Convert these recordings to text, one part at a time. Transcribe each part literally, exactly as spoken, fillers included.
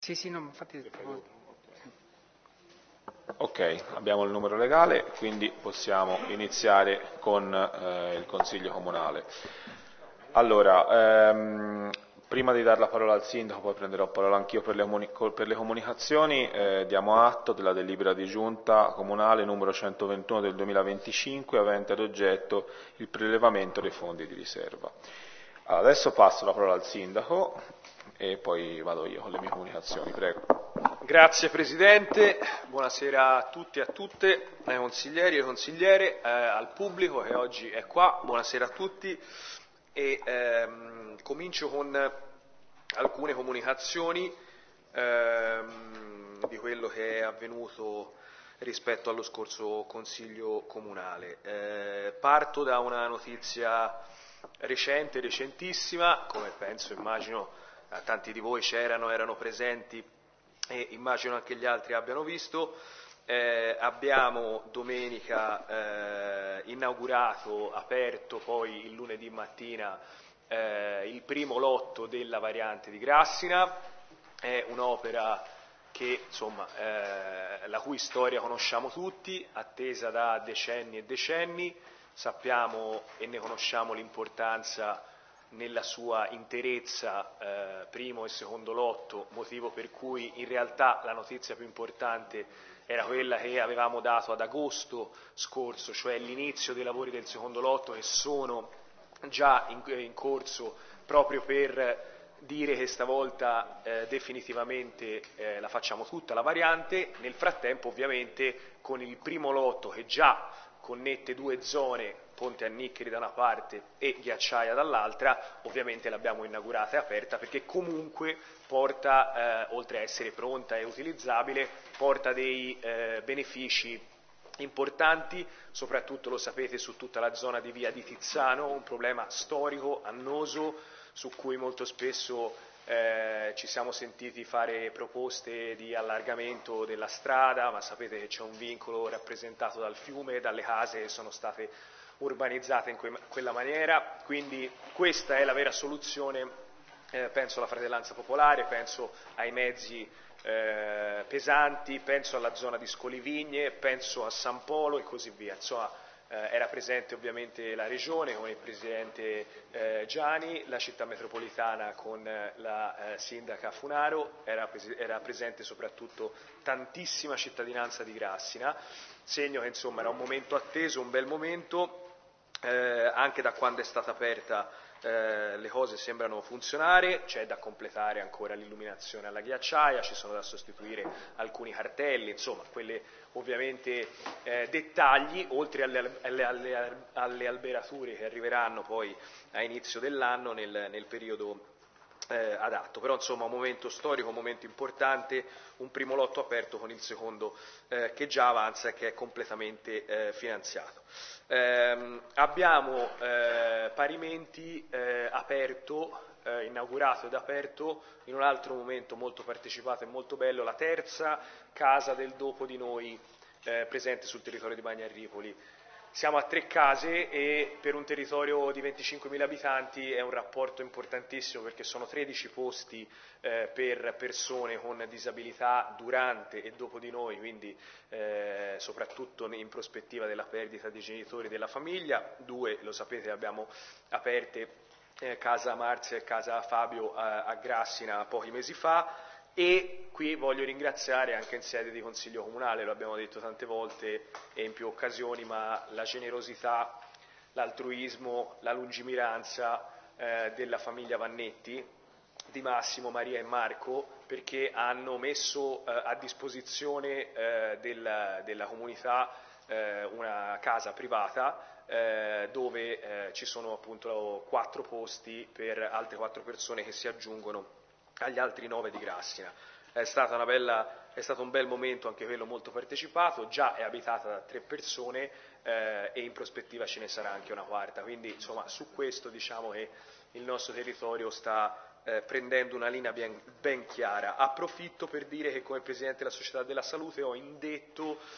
Sì, sì, no, infatti... Ok, abbiamo il numero legale, quindi possiamo iniziare con eh, il Consiglio Comunale. Allora, ehm, prima di dare la parola al Sindaco, poi prenderò parola anch'io per le, per le comunicazioni, eh, diamo atto della delibera di Giunta Comunale numero centoventuno del duemilaventicinque, avente ad oggetto il prelevamento dei fondi di riserva. Allora, adesso passo la parola al Sindaco e poi vado io con le mie comunicazioni, prego. Grazie Presidente, buonasera a tutti e a tutte, ai consiglieri e consigliere, eh, al pubblico che oggi è qua, buonasera a tutti e ehm, comincio con alcune comunicazioni ehm, di quello che è avvenuto rispetto allo scorso Consiglio Comunale. Eh, parto da una notizia recente, recentissima, come penso, immagino, tanti di voi c'erano, erano presenti e immagino anche gli altri abbiano visto. Eh, abbiamo domenica eh, inaugurato, aperto poi il lunedì mattina eh, il primo lotto della variante di Grassina. È un'opera che, insomma, eh, la cui storia conosciamo tutti, attesa da decenni e decenni, sappiamo e ne conosciamo l'importanza nella sua interezza, eh, primo e secondo lotto, motivo per cui in realtà la notizia più importante era quella che avevamo dato ad agosto scorso, cioè l'inizio dei lavori del secondo lotto che sono già in, in corso proprio per dire che stavolta eh, definitivamente eh, la facciamo tutta la variante. Nel frattempo ovviamente con il primo lotto che già connette due zone, Ponte a Niccheri da una parte e Ghiacciaia dall'altra, ovviamente l'abbiamo inaugurata e aperta perché comunque porta, eh, oltre a essere pronta e utilizzabile, porta dei eh, benefici importanti, soprattutto lo sapete su tutta la zona di via di Tizzano, un problema storico, annoso, su cui molto spesso eh, ci siamo sentiti fare proposte di allargamento della strada, ma sapete che c'è un vincolo rappresentato dal fiume e dalle case che sono state urbanizzate in que- quella maniera, quindi questa è la vera soluzione, eh, penso alla fratellanza popolare, penso ai mezzi eh, pesanti, penso alla zona di Scolivigne, penso a San Polo e così via, insomma. Eh, era presente ovviamente la Regione con il Presidente eh, Giani, la città metropolitana con eh, la eh, Sindaca Funaro, era, pres- era presente soprattutto tantissima cittadinanza di Grassina, segno che insomma era un momento atteso, un bel momento, eh, anche da quando è stata aperta eh, le cose sembrano funzionare, c'è da completare ancora l'illuminazione alla Ghiacciaia, ci sono da sostituire alcuni cartelli, insomma, quelle ovviamente eh, dettagli, oltre alle, alle, alle, alle alberature che arriveranno poi a inizio dell'anno nel, nel periodo eh, adatto. Però insomma un momento storico, un momento importante, un primo lotto aperto con il secondo eh, che già avanza e che è completamente eh, finanziato. Eh, abbiamo eh, parimenti eh, aperto, eh, inaugurato ed aperto in un altro momento molto partecipato e molto bello, la terza casa del dopo di noi eh, presente sul territorio di Bagnarripoli. Siamo a tre case e per un territorio di venticinquemila abitanti è un rapporto importantissimo perché sono tredici posti eh, per persone con disabilità durante e dopo di noi, quindi eh, soprattutto in prospettiva della perdita dei genitori della famiglia. Due, lo sapete, abbiamo aperte eh, casa Marzia e casa Fabio a, a Grassina pochi mesi fa. E qui voglio ringraziare anche in sede di Consiglio Comunale, lo abbiamo detto tante volte e in più occasioni, ma la generosità, l'altruismo, la lungimiranza eh, della famiglia Vannetti, di Massimo, Maria e Marco, perché hanno messo eh, a disposizione eh, del, della comunità eh, una casa privata eh, dove eh, ci sono appunto quattro posti per altre quattro persone che si aggiungono agli altri nove di Grassina. È, stata una bella, è stato un bel momento, anche quello molto partecipato, già è abitata da tre persone eh, e in prospettiva ce ne sarà anche una quarta, quindi insomma su questo diciamo che il nostro territorio sta eh, prendendo una linea ben, ben chiara. Approfitto per dire che come Presidente della Società della Salute ho indetto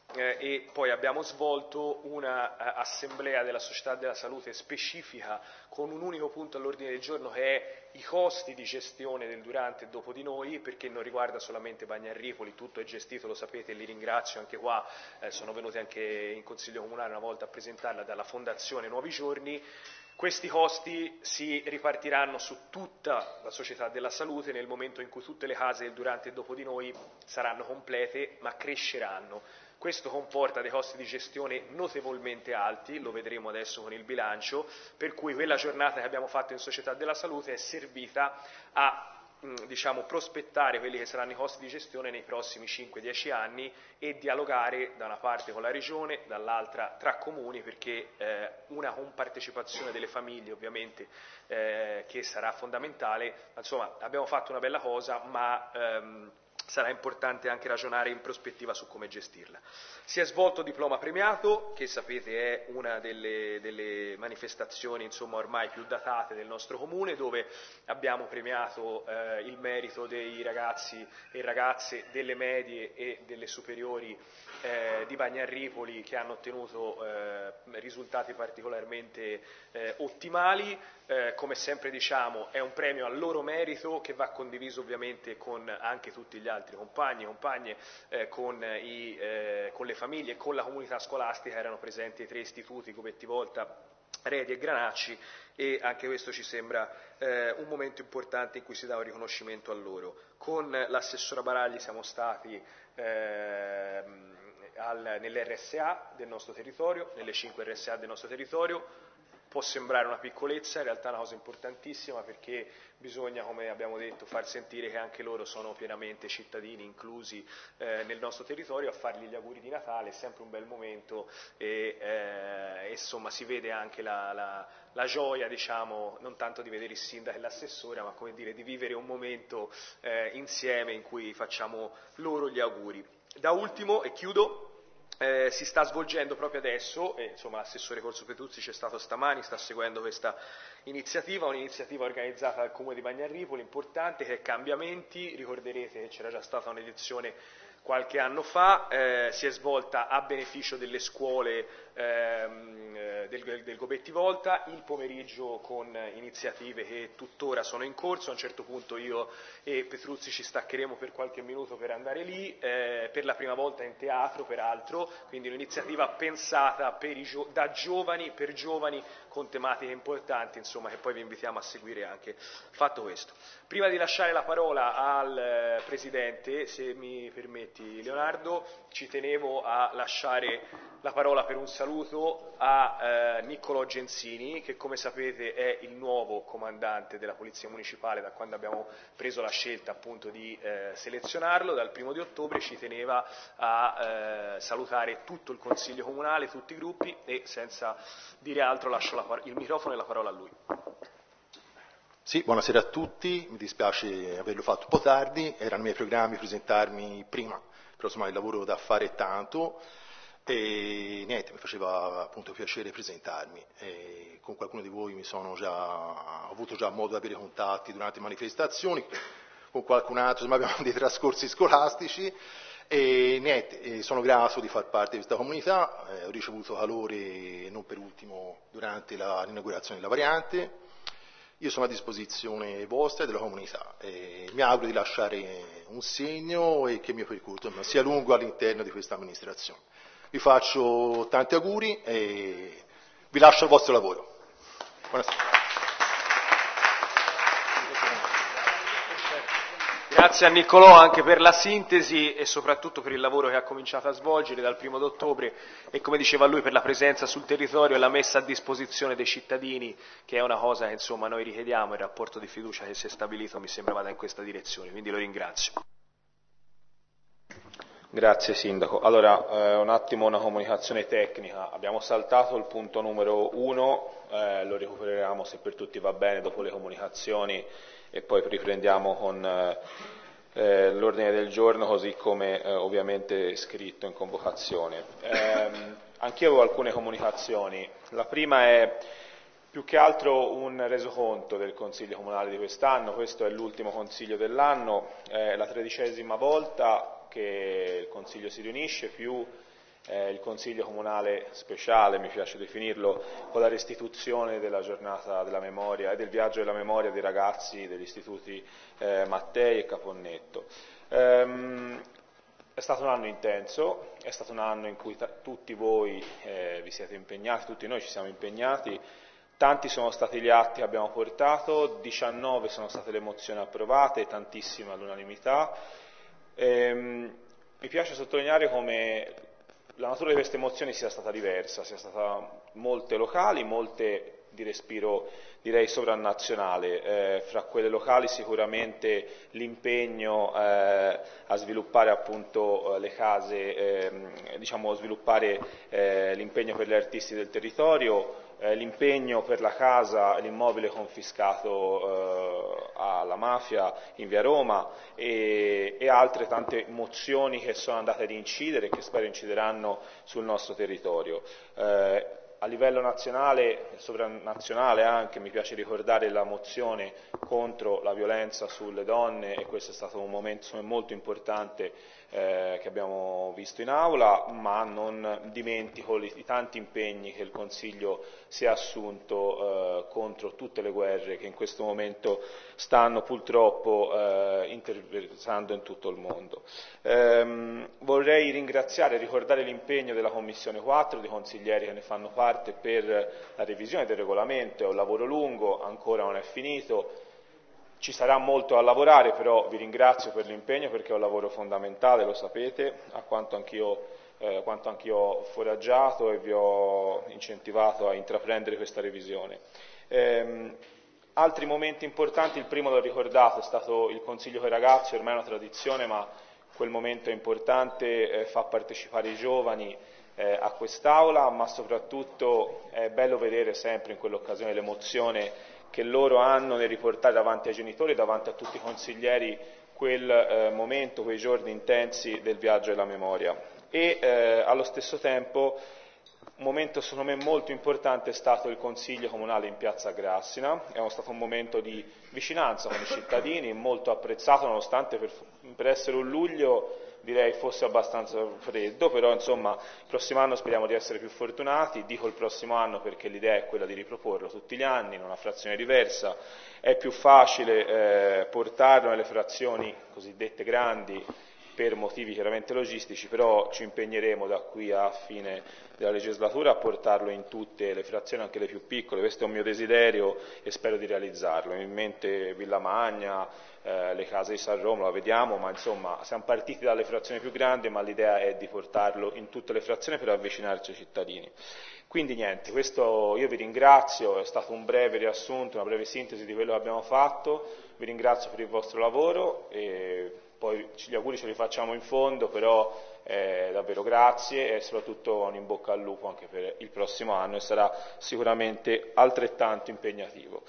eh, e poi abbiamo svolto una uh, assemblea della Società della Salute specifica con un unico punto all'ordine del giorno che è i costi di gestione del durante e dopo di noi, perché non riguarda solamente Bagnarripoli, tutto è gestito, lo sapete, li ringrazio anche qua, eh, sono venuti anche in Consiglio Comunale una volta a presentarla dalla Fondazione Nuovi Giorni. Questi costi si ripartiranno su tutta la società della salute nel momento in cui tutte le case del durante e dopo di noi saranno complete, ma cresceranno. Questo comporta dei costi di gestione notevolmente alti, lo vedremo adesso con il bilancio, per cui quella giornata che abbiamo fatto in Società della Salute è servita a diciamo, prospettare quelli che saranno i costi di gestione nei prossimi cinque dieci anni e dialogare da una parte con la Regione, dall'altra tra comuni, perché eh, una compartecipazione delle famiglie ovviamente eh, che sarà fondamentale. Insomma, abbiamo fatto una bella cosa, ma ehm, sarà importante anche ragionare in prospettiva su come gestirla. Si è svolto diploma premiato, che sapete è una delle, delle manifestazioni insomma, ormai più datate del nostro comune, dove abbiamo premiato eh, il merito dei ragazzi e ragazze delle medie e delle superiori eh, di Bagnarripoli che hanno ottenuto eh, risultati particolarmente eh, ottimali. Eh, come sempre diciamo è un premio al loro merito che va condiviso ovviamente con anche tutti gli altri compagni e compagne, eh, con, i, eh, con le famiglie e con la comunità scolastica. Erano presenti i tre istituti, Gobetti Volta, Redi e Granacci, e anche questo ci sembra eh, un momento importante in cui si dà un riconoscimento a loro. Con l'assessora Baragli siamo stati eh, nell'R S A del nostro territorio, nelle cinque R S A del nostro territorio. Può sembrare una piccolezza, in realtà è una cosa importantissima, perché bisogna, come abbiamo detto, far sentire che anche loro sono pienamente cittadini inclusi eh, nel nostro territorio. A fargli gli auguri di Natale è sempre un bel momento e eh, insomma si vede anche la, la, la gioia, diciamo, non tanto di vedere il sindaco e l'assessore, ma come dire di vivere un momento eh, insieme in cui facciamo loro gli auguri. Da ultimo, e chiudo, Eh, si sta svolgendo proprio adesso, e insomma l'assessore Corso Petruzzi c'è stato stamani, sta seguendo questa iniziativa, un'iniziativa organizzata dal Comune di Bagnarripoli, importante, che è Cambiamenti. Ricorderete che c'era già stata un'edizione qualche anno fa, eh, si è svolta a beneficio delle scuole ehm, del, del Gobetti Volta, il pomeriggio con iniziative che tuttora sono in corso. A un certo punto io e Petruzzi ci staccheremo per qualche minuto per andare lì, eh, per la prima volta in teatro peraltro, quindi un'iniziativa pensata per i gio- da giovani, per giovani, con tematiche importanti, insomma, che poi vi invitiamo a seguire anche. Fatto questo, prima di lasciare la parola al eh, Presidente, se mi permetti Leonardo, ci tenevo a lasciare la parola per un saluto a eh, Niccolò Genzini, che come sapete è il nuovo comandante della Polizia Municipale da quando abbiamo preso la scelta appunto di eh, selezionarlo dal primo di ottobre. Ci teneva a eh, salutare tutto il Consiglio Comunale, tutti i gruppi, e senza dire altro lascio la par- il microfono e la parola a lui. Sì, buonasera a tutti, mi dispiace averlo fatto un po' tardi, era nei miei programmi presentarmi prima, però insomma il lavoro da fare è tanto e niente, mi faceva appunto piacere presentarmi. E con qualcuno di voi mi sono già, ho avuto già modo di avere contatti durante le manifestazioni, con qualcun altro insomma, abbiamo dei trascorsi scolastici e niente, e sono grato di far parte di questa comunità, eh, ho ricevuto calore non per ultimo durante la, l'inaugurazione della variante. Io sono a disposizione vostra e della comunità e mi auguro di lasciare un segno e che il mio percorso sia lungo all'interno di questa amministrazione. Vi faccio tanti auguri e vi lascio al vostro lavoro. Buonasera. Grazie a Niccolò anche per la sintesi e soprattutto per il lavoro che ha cominciato a svolgere dal primo d'ottobre e, come diceva lui, per la presenza sul territorio e la messa a disposizione dei cittadini, che è una cosa che insomma noi richiediamo. Il rapporto di fiducia che si è stabilito mi sembra vada in questa direzione, quindi lo ringrazio. Grazie Sindaco. Allora, eh, un attimo una comunicazione tecnica. Abbiamo saltato il punto numero uno, eh, lo recuperiamo se per tutti va bene dopo le comunicazioni e poi riprendiamo con eh, l'ordine del giorno così come eh, ovviamente scritto in convocazione. Eh, anch'io avevo alcune comunicazioni. La prima è più che altro un resoconto del Consiglio Comunale di quest'anno. Questo è l'ultimo Consiglio dell'anno, è la tredicesima volta che il Consiglio si riunisce, più eh, il Consiglio Comunale speciale, mi piace definirlo, con la restituzione della giornata della memoria e del viaggio della memoria dei ragazzi degli istituti eh, Mattei e Caponnetto. Ehm, È stato un anno intenso, è stato un anno in cui tutti voi eh, vi siete impegnati, tutti noi ci siamo impegnati, tanti sono stati gli atti che abbiamo portato, diciannove sono state le mozioni approvate, tantissime all'unanimità. Ehm, mi piace sottolineare come la natura di queste mozioni sia stata diversa, sia stata molte locali, molte di respiro direi sovranazionale, eh, fra quelle locali sicuramente l'impegno eh, a sviluppare appunto eh, le case, eh, diciamo sviluppare eh, l'impegno per gli artisti del territorio, eh, l'impegno per la casa, l'immobile confiscato eh, alla mafia in via Roma e, e altre tante mozioni che sono andate ad incidere e che spero incideranno sul nostro territorio. Eh, A livello nazionale e sovranazionale anche mi piace ricordare la mozione contro la violenza sulle donne e questo è stato un momento molto importante eh, che abbiamo visto in aula, ma non dimentico i tanti impegni che il Consiglio si è assunto eh, contro tutte le guerre che in questo momento stanno purtroppo eh, interessando in tutto il mondo. Ehm, vorrei ringraziare e ricordare l'impegno della Commissione quattro, dei consiglieri che ne fanno parte per la revisione del regolamento, è un lavoro lungo, ancora non è finito, ci sarà molto da lavorare, però vi ringrazio per l'impegno perché è un lavoro fondamentale, lo sapete, a quanto anch'io eh, quanto anch'io ho foraggiato e vi ho incentivato a intraprendere questa revisione. Ehm, altri momenti importanti, il primo l'ho ricordato, è stato il Consiglio coi ragazzi, ormai è una tradizione, ma quel momento è importante, eh, fa partecipare i giovani eh, a quest'aula, ma soprattutto è bello vedere sempre in quell'occasione l'emozione che loro hanno nel riportare davanti ai genitori, davanti a tutti i consiglieri, quel eh, momento, quei giorni intensi del viaggio della memoria. E eh, allo stesso tempo un momento secondo me molto importante è stato il Consiglio Comunale in Piazza Grassina, è stato un momento di vicinanza con i cittadini, molto apprezzato nonostante per, per essere un luglio direi fosse abbastanza freddo, però insomma il prossimo anno speriamo di essere più fortunati, dico il prossimo anno perché l'idea è quella di riproporlo tutti gli anni in una frazione diversa, è più facile eh, portarlo nelle frazioni cosiddette grandi per motivi chiaramente logistici, però ci impegneremo da qui a fine della legislatura a portarlo in tutte le frazioni, anche le più piccole, questo è un mio desiderio e spero di realizzarlo, in mente Villa Magna, eh, le case di San Romolo, la vediamo, ma insomma siamo partiti dalle frazioni più grandi, ma l'idea è di portarlo in tutte le frazioni per avvicinarci ai cittadini. Quindi niente, questo io vi ringrazio, è stato un breve riassunto, una breve sintesi di quello che abbiamo fatto, vi ringrazio per il vostro lavoro e poi gli auguri ce li facciamo in fondo, però eh, davvero grazie e soprattutto un in bocca al lupo anche per il prossimo anno e sarà sicuramente altrettanto impegnativo.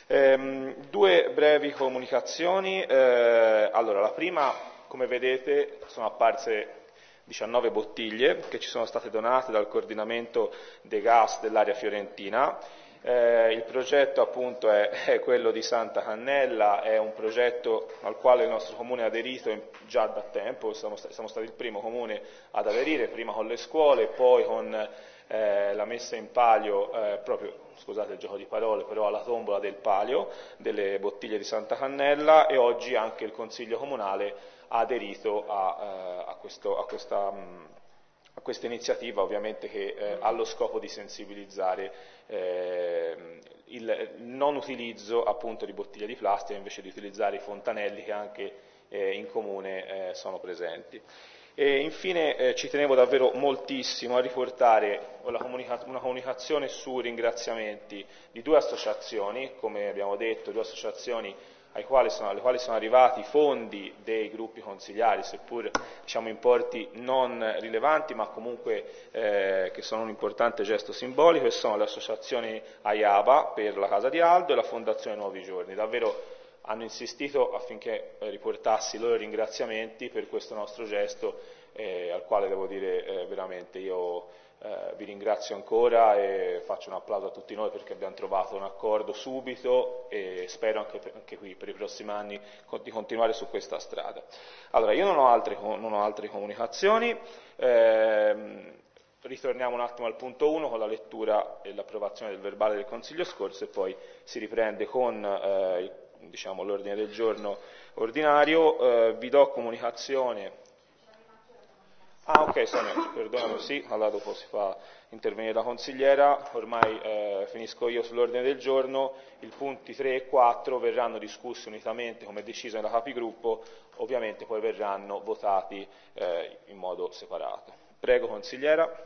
Ehm, due brevi comunicazioni, eh, allora la prima, come vedete, sono apparse diciannove bottiglie che ci sono state donate dal coordinamento dei gas dell'area fiorentina. Eh, il progetto appunto è, è quello di Santa Cannella, è un progetto al quale il nostro comune ha aderito in, già da tempo, siamo, siamo stati il primo comune ad aderire, prima con le scuole, poi con eh, la messa in palio, eh, proprio, scusate il gioco di parole, però alla tombola del palio, delle bottiglie di Santa Cannella e oggi anche il Consiglio Comunale ha aderito a, eh, a, questo, a questa... Mh, a questa iniziativa ovviamente che eh, ha lo scopo di sensibilizzare eh, il non utilizzo appunto di bottiglie di plastica invece di utilizzare i fontanelli che anche eh, in comune eh, sono presenti. E infine eh, ci tenevo davvero moltissimo a riportare una, comunica- una comunicazione su ringraziamenti di due associazioni, come abbiamo detto, due associazioni ai quali sono, alle quali sono arrivati fondi dei gruppi consigliari, seppur diciamo, importi non rilevanti, ma comunque eh, che sono un importante gesto simbolico, e sono le associazioni AIABA per la Casa di Aldo e la Fondazione Nuovi Giorni. Davvero hanno insistito affinché eh, riportassi i loro ringraziamenti per questo nostro gesto, eh, al quale devo dire eh, veramente io Eh, vi ringrazio ancora e faccio un applauso a tutti noi perché abbiamo trovato un accordo subito e spero anche, per, anche qui per i prossimi anni con, di continuare su questa strada. Allora, io non ho altre, non ho altre comunicazioni, eh, ritorniamo un attimo al punto uno con la lettura e l'approvazione del verbale del Consiglio scorso e poi si riprende con eh, diciamo, l'ordine del giorno ordinario. Eh, vi do comunicazione. Ah ok, sono, perdonami, sì, allora dopo si fa intervenire la consigliera, ormai eh, finisco io sull'ordine del giorno, i punti tre e quattro verranno discussi unitamente come deciso nella capigruppo, ovviamente poi verranno votati eh, in modo separato. Prego consigliera.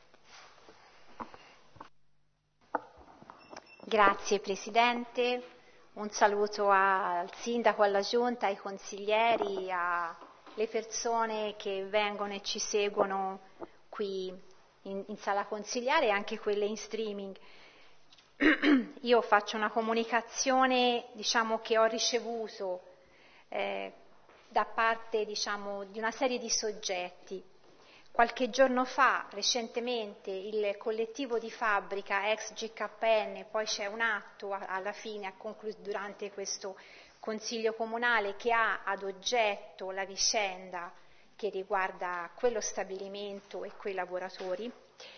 Grazie Presidente, un saluto al Sindaco, alla Giunta, ai consiglieri, alle persone che vengono e ci seguono qui in, in sala consigliare e anche quelle in streaming. Io faccio una comunicazione, diciamo, che ho ricevuto eh, da parte, diciamo, di una serie di soggetti. Qualche giorno fa, recentemente, il collettivo di fabbrica ex G K N, poi c'è un atto alla fine, durante questo Consiglio Comunale, che ha ad oggetto la vicenda che riguarda quello stabilimento e quei lavoratori,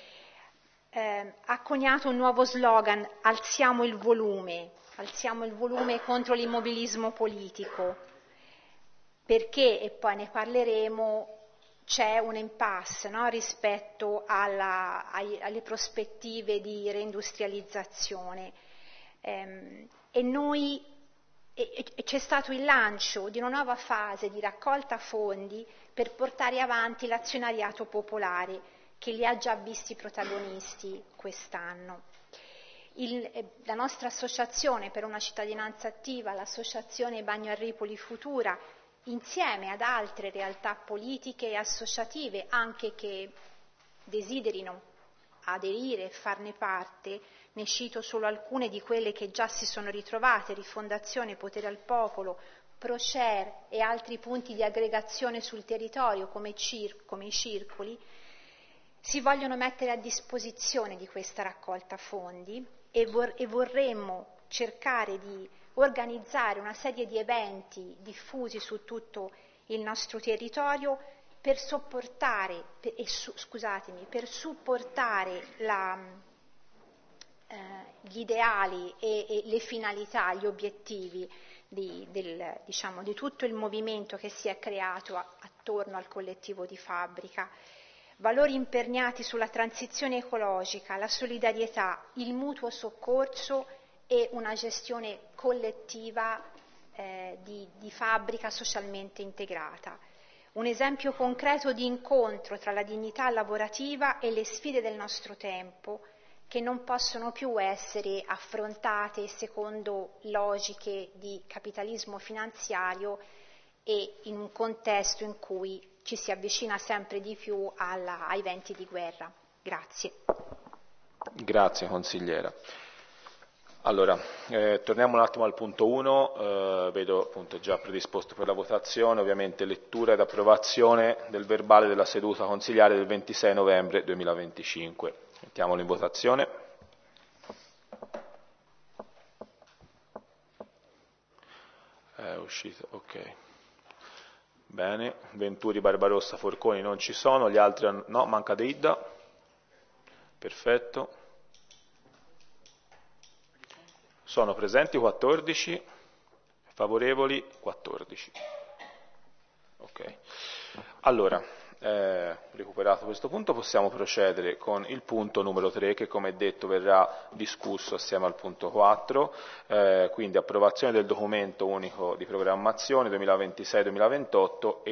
eh, ha coniato un nuovo slogan: alziamo il volume, alziamo il volume contro l'immobilismo politico, perché, e poi ne parleremo, c'è un impasse, no, rispetto alla, ai, alle prospettive di reindustrializzazione ehm, e noi e, e c'è stato il lancio di una nuova fase di raccolta fondi per portare avanti l'azionariato popolare, che li ha già visti protagonisti quest'anno. Il, la nostra associazione per una cittadinanza attiva, l'associazione Bagno a Ripoli Futura, insieme ad altre realtà politiche e associative, anche che desiderino aderire e farne parte, ne cito solo alcune di quelle che già si sono ritrovate: Rifondazione Potere al Popolo, Procer e altri punti di aggregazione sul territorio come, cir- come i circoli, si vogliono mettere a disposizione di questa raccolta fondi e, vor- e vorremmo cercare di organizzare una serie di eventi diffusi su tutto il nostro territorio per sopportare, per, eh, su, scusatemi, per supportare la, eh, gli ideali e, e le finalità, gli obiettivi di, del, diciamo, di tutto il movimento che si è creato a, attorno al collettivo di fabbrica. Valori imperniati sulla transizione ecologica, la solidarietà, il mutuo soccorso e una gestione collettiva eh, di, di fabbrica socialmente integrata. Un esempio concreto di incontro tra la dignità lavorativa e le sfide del nostro tempo, che non possono più essere affrontate secondo logiche di capitalismo finanziario e in un contesto in cui ci si avvicina sempre di più alla, ai venti di guerra. Grazie. Grazie consigliera. Allora, eh, torniamo un attimo al punto uno, eh, vedo appunto già predisposto per la votazione, ovviamente lettura ed approvazione del verbale della seduta consigliare del ventisei novembre duemilaventicinque. Mettiamolo in votazione. È uscito, ok. Bene, Venturi, Barbarossa, Forconi non ci sono, gli altri hanno... no, manca Deidda. Perfetto. Sono presenti quattordici, favorevoli quattordici. Ok. Allora, eh, recuperato questo punto, possiamo procedere con il punto numero tre, che come detto verrà discusso assieme al punto quattro, eh, quindi approvazione del documento unico di programmazione duemilaventisei duemilaventotto e